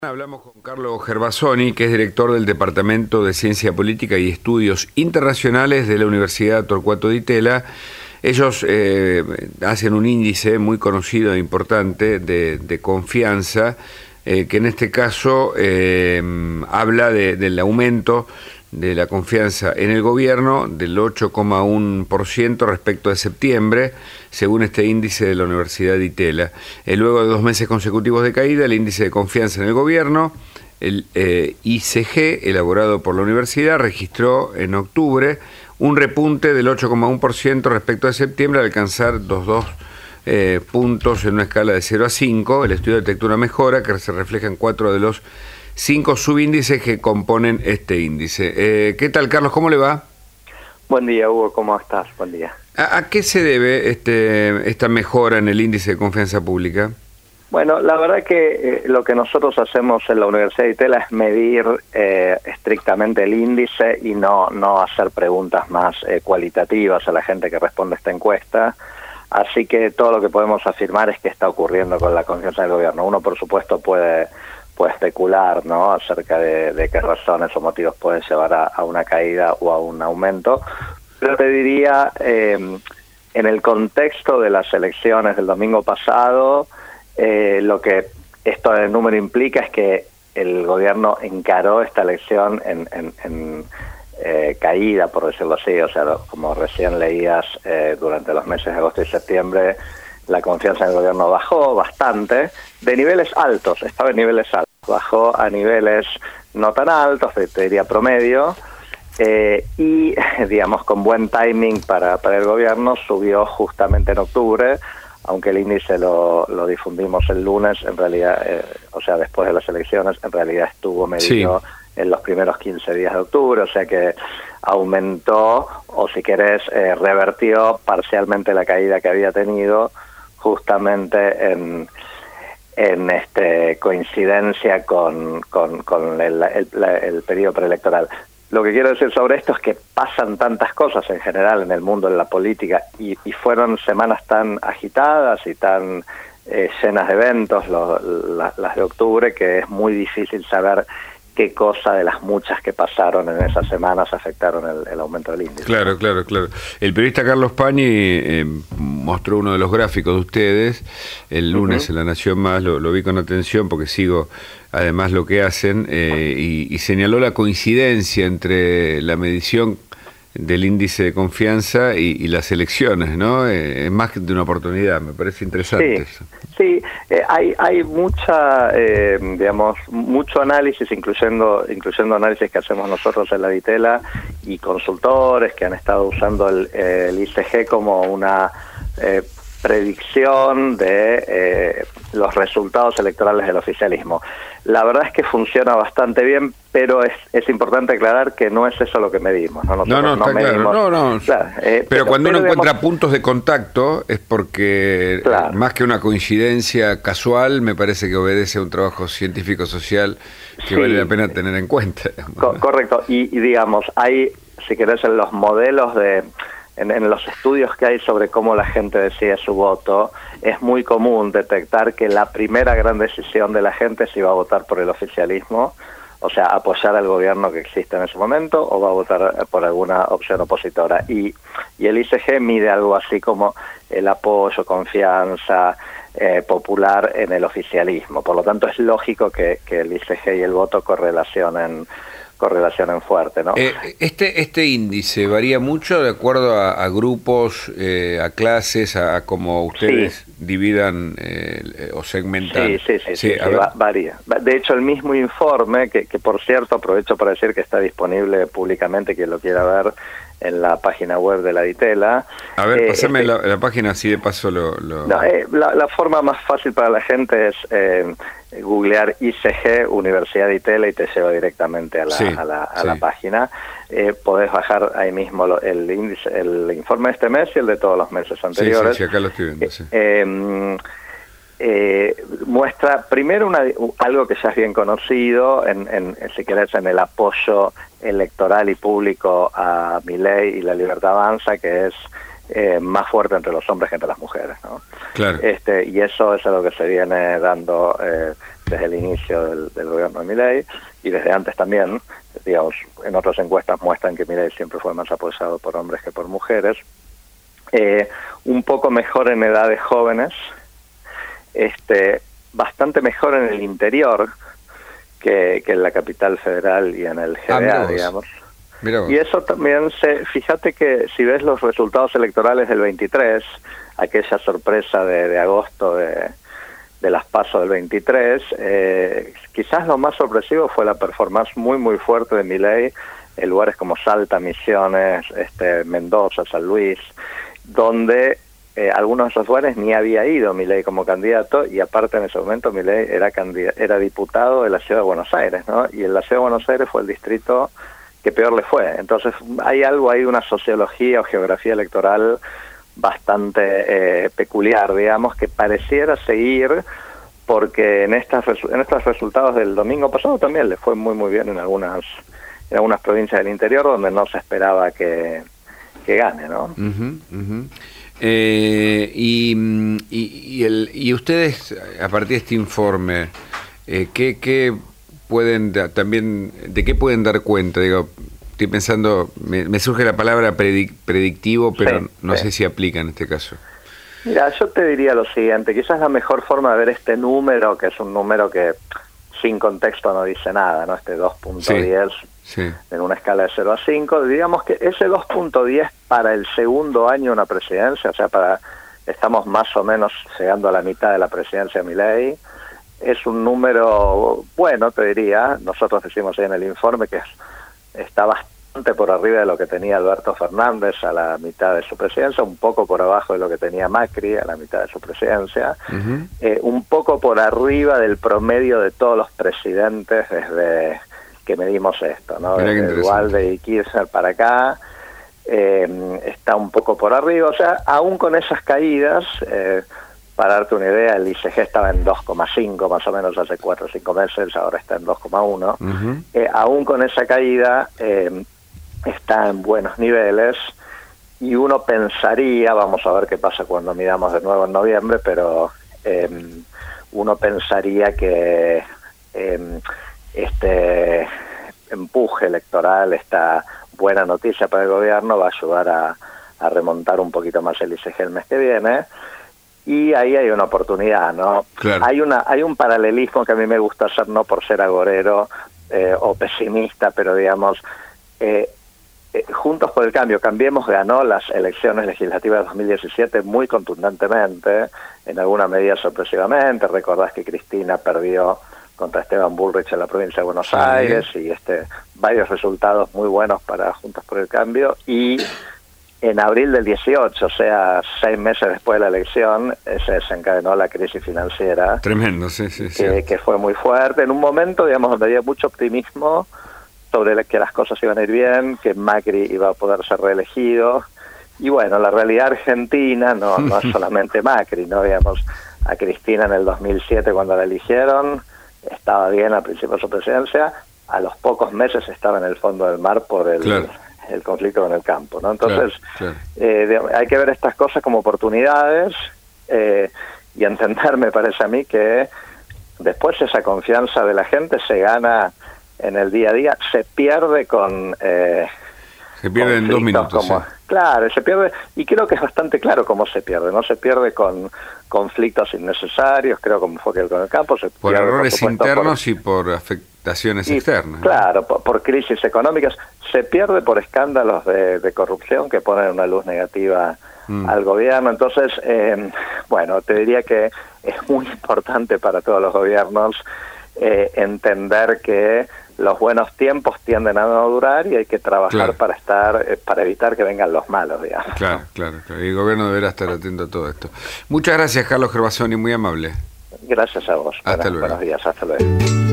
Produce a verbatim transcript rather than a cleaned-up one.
Hablamos con Carlos Gervasoni, que es director del Departamento de Ciencia Política y Estudios Internacionales de la Universidad Torcuato Di Tella. Ellos eh, hacen un índice muy conocido e importante de, de confianza, eh, que en este caso eh, habla de, del aumento de la confianza en el gobierno del ocho coma uno por ciento respecto a septiembre, según este índice de la Universidad Di Tella. Eh, luego de dos meses consecutivos de caída, el índice de confianza en el gobierno, el eh, I C G, elaborado por la universidad, registró en octubre un repunte del ocho coma uno por ciento respecto a septiembre, al alcanzar los dos eh, puntos en una escala de cero a cinco. El estudio detectó una mejora que se refleja en cuatro de los cinco subíndices que componen este índice. Eh, ¿Qué tal, Carlos? ¿Cómo le va? Buen día, Hugo. ¿Cómo estás? Buen día. ¿A, a qué se debe este, esta mejora en el índice de confianza pública? Bueno, la verdad que eh, lo que nosotros hacemos en la Universidad de Tella es medir eh, estrictamente el índice y no, no hacer preguntas más eh, cualitativas a la gente que responde a esta encuesta. Así que todo lo que podemos afirmar es que está ocurriendo con la confianza del gobierno. Uno, por supuesto, puede... puede especular, ¿no?, acerca de, de qué razones o motivos pueden llevar a, a una caída o a un aumento, pero te diría, eh, en el contexto de las elecciones del domingo pasado, eh, lo que esto de número implica es que el gobierno encaró esta elección en, en, en eh, caída, por decirlo así. O sea, como recién leías, eh, durante los meses de agosto y septiembre, la confianza en el gobierno bajó bastante, de niveles altos, estaba en niveles altos, bajó a niveles no tan altos, te diría promedio, eh, y digamos con buen timing para, para el gobierno, subió justamente en octubre, aunque el índice lo, lo difundimos el lunes, en realidad, eh, o sea, después de las elecciones, en realidad estuvo medido sí. en los primeros quince días de octubre, o sea que aumentó, o si querés, eh, revertió parcialmente la caída que había tenido, justamente en, en este coincidencia con, con, con el, el, el periodo preelectoral. Lo que quiero decir sobre esto es que pasan tantas cosas en general en el mundo, en la política, y, y fueron semanas tan agitadas y tan eh, llenas de eventos, lo, la, las de octubre, que es muy difícil saber qué cosa de las muchas que pasaron en esas semanas afectaron el, el aumento del índice. Claro, claro, claro. El periodista Carlos Pañi eh, mostró uno de los gráficos de ustedes el lunes uh-huh. en La Nación Más, lo, lo vi con atención porque sigo además lo que hacen, eh, y, y señaló la coincidencia entre la medición del índice de confianza y, y las elecciones, ¿no? Eh, es más de una oportunidad, me parece interesante sí, eso. Sí, eh, hay hay mucha, eh, digamos, mucho análisis, incluyendo incluyendo análisis que hacemos nosotros en la Di Tella y consultores que han estado usando el, el I C G como una eh, predicción de eh, los resultados electorales del oficialismo. La verdad es que funciona bastante bien, pero es, es importante aclarar que no es eso lo que medimos. No, no, no, no está medimos, claro. No, no. Claro, eh, pero, pero cuando pero uno digamos, encuentra puntos de contacto es porque, claro. más que una coincidencia casual, me parece que obedece a un trabajo científico-social que sí. vale la pena tener en cuenta. Co- correcto. Y, y digamos, hay, si querés, en los modelos de... En, en los estudios que hay sobre cómo la gente decide su voto, es muy común detectar que la primera gran decisión de la gente es si va a votar por el oficialismo, o sea, apoyar al gobierno que existe en ese momento, o va a votar por alguna opción opositora. Y, y el I C G mide algo así como el apoyo, confianza eh, popular en el oficialismo. Por lo tanto, es lógico que, que el I C G y el voto correlacionen correlacionen fuerte, ¿no? Eh, este este índice varía mucho de acuerdo a, a grupos, eh, a clases, a, a cómo ustedes sí. dividan eh, o segmentan. Sí, sí, sí, sí, sí, sí va, varía. De hecho, el mismo informe, que, que por cierto aprovecho para decir que está disponible públicamente, quien lo quiera ver, en la página web de la Di Tella. A ver, eh, pasame este, la, la página, así de paso lo... lo... No, eh, la, la forma más fácil para la gente es eh, googlear I C G Universidad Di Tella y te lleva directamente a la, sí, a la, a sí. la página. Eh, podés bajar ahí mismo lo, el índice, el informe de este mes y el de todos los meses anteriores. Sí, sí, sí, acá lo estoy viendo, sí. Eh, eh, Eh, muestra primero una, algo que ya es bien conocido, en, en, si querés, en el apoyo electoral y público a Milei y La Libertad Avanza, que es eh, más fuerte entre los hombres que entre las mujeres, ¿no? Claro. Este, y eso es algo que se viene dando eh, desde el inicio del, del gobierno de Milei, y desde antes también, digamos, en otras encuestas muestran que Milei siempre fue más apoyado por hombres que por mujeres, eh, un poco mejor en edades jóvenes, este, bastante mejor en el interior que, que en la capital federal y en el G B A, ah, digamos. Y eso también, se fíjate que si ves los resultados electorales del veintitrés, aquella sorpresa de, de agosto de, de las PASO del veintitrés, eh, quizás lo más sorpresivo fue la performance muy muy fuerte de Milei en lugares como Salta, Misiones, este, Mendoza, San Luis, donde eh, algunos de esos lugares ni había ido Milei como candidato, y aparte en ese momento Milei era, era diputado de la Ciudad de Buenos Aires, ¿no? Y en la Ciudad de Buenos Aires fue el distrito que peor le fue. Entonces hay algo ahí, una sociología o geografía electoral bastante eh, peculiar, digamos, que pareciera seguir, porque en estas en estos resultados del domingo pasado también le fue muy muy bien en algunas en algunas provincias del interior donde no se esperaba que, que gane, ¿no? Uh-huh, uh-huh. Eh, y, y, y, el, y ustedes, a partir de este informe, eh, ¿qué, qué pueden da, también, de qué pueden dar cuenta? Digo, estoy pensando, me, me surge la palabra predic, predictivo, pero sí, no sí. sé si aplica en este caso. Mira, yo te diría lo siguiente, quizás la mejor forma de ver este número, que es un número que sin contexto no dice nada, ¿no? Este dos punto diez sí, sí. en una escala de cero a cinco, digamos que ese dos punto diez para el segundo año de una presidencia, o sea, para estamos más o menos llegando a la mitad de la presidencia de Milei, es un número bueno, te diría. Nosotros decimos ahí en el informe que es, está bastante por arriba de lo que tenía Alberto Fernández a la mitad de su presidencia, un poco por abajo de lo que tenía Macri a la mitad de su presidencia, uh-huh. eh, un poco por arriba del promedio de todos los presidentes desde que medimos esto, ¿no? Mira, desde Duhalde y Kirchner para acá, eh, está un poco por arriba. O sea, aún con esas caídas, eh, para darte una idea, el I C G estaba en dos coma cinco más o menos hace cuatro o cinco meses, ahora está en dos coma uno. Uh-huh. Eh, aún con esa caída eh, está en buenos niveles, y uno pensaría, vamos a ver qué pasa cuando midamos de nuevo en noviembre, pero eh, uno pensaría que eh, este empuje electoral, esta buena noticia para el gobierno, va a ayudar a, a remontar un poquito más el I C G el mes que viene. Y ahí hay una oportunidad, ¿no? Claro. Hay una hay un paralelismo que a mí me gusta hacer, no por ser agorero eh, o pesimista, pero digamos, eh, eh, Juntos por el Cambio, Cambiemos ganó las elecciones legislativas de dos mil diecisiete muy contundentemente, en alguna medida sorpresivamente. Recordás que Cristina perdió contra Esteban Bullrich en la provincia de Buenos sí. Aires, y este varios resultados muy buenos para Juntos por el Cambio, y en abril del dieciocho, o sea, seis meses después de la elección, se desencadenó la crisis financiera. Tremendo, sí, sí, que, sí. que fue muy fuerte, en un momento, digamos, donde había mucho optimismo sobre la, que las cosas iban a ir bien, que Macri iba a poder ser reelegido. Y bueno, la realidad argentina no, no es solamente Macri, ¿no? Digamos, a Cristina en el dos mil siete, cuando la eligieron, estaba bien al principio de su presidencia, a los pocos meses estaba en el fondo del mar por el... Claro. el conflicto con el campo, ¿no? Entonces, claro, claro. Eh, de, hay que ver estas cosas como oportunidades eh, y entender, me parece a mí, que después esa confianza de la gente se gana en el día a día, se pierde con... Eh, se pierde en dos minutos, como, sí. Claro, se pierde, y creo que es bastante claro cómo se pierde, no se pierde con conflictos innecesarios, creo, como fue que con el campo, se por pierde, errores por supuesto, internos por, y por afectaciones y, externas. Claro, por, por crisis económicas, se pierde por escándalos de, de corrupción que ponen una luz negativa mm. al gobierno. Entonces, eh, bueno, te diría que es muy importante para todos los gobiernos eh, entender que los buenos tiempos tienden a no durar, y hay que trabajar claro. para estar eh, para evitar que vengan los malos, digamos. Claro, claro, claro. Y el gobierno deberá estar atento a todo esto. Muchas gracias, Carlos Gervasoni, muy amable. Gracias a vos. Hasta Buenas, luego. Buenos días, hasta luego.